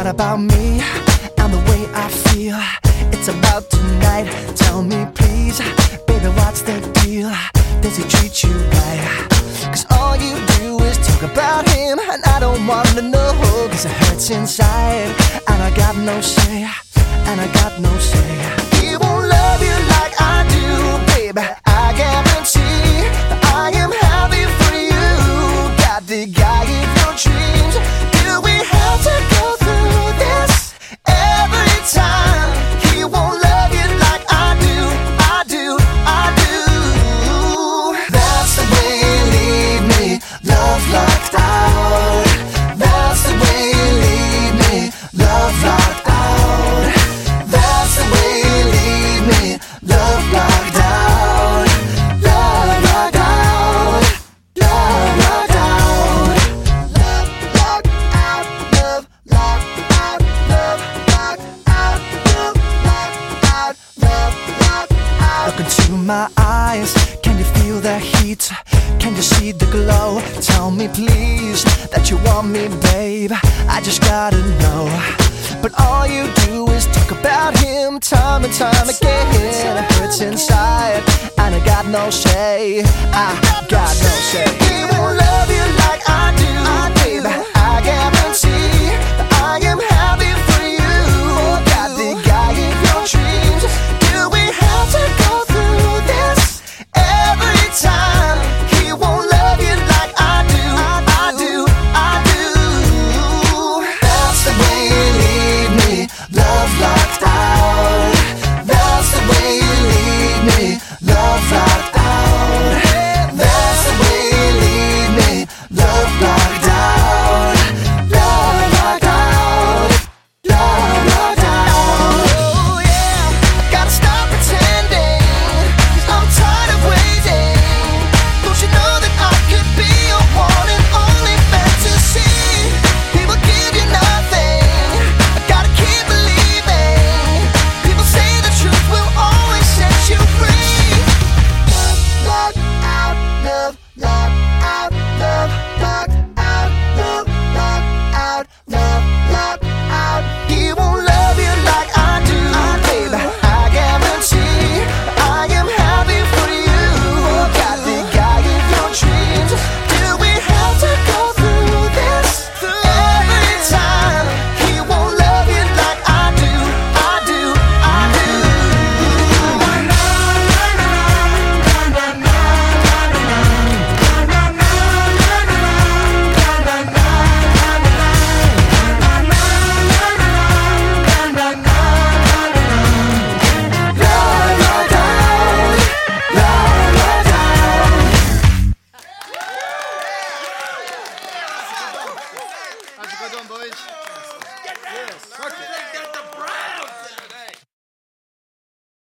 not about me and the way I feel. It's about tonight. Tell me please, baby, what's the deal? Does he treat you right? Cause all you do is talk about him, and I don't wanna know, cause it hurts inside. And I got no say, and I got no say. He won't love you like I do, baby. I guarantee that I am happy for you. Got the guy in your dreams. Do we have to go through this every time? He won't love you like I do, I do, I do. That's the way you leave me, love locked out. That's the way you leave me, love locked out. That's the way you leave me, love locked out. Love locked out. Love locked out. Love locked out. Love locked out. Love locked out. Love locked out. Love locked out. Look into my eyes. Can you feel the heat? Can you see the glow? Tell me please that you want me, babe. I just gotta know. But all you do is talk about him time and time again. It hurts inside, and I got no say. I got no say. He won't love you like I do.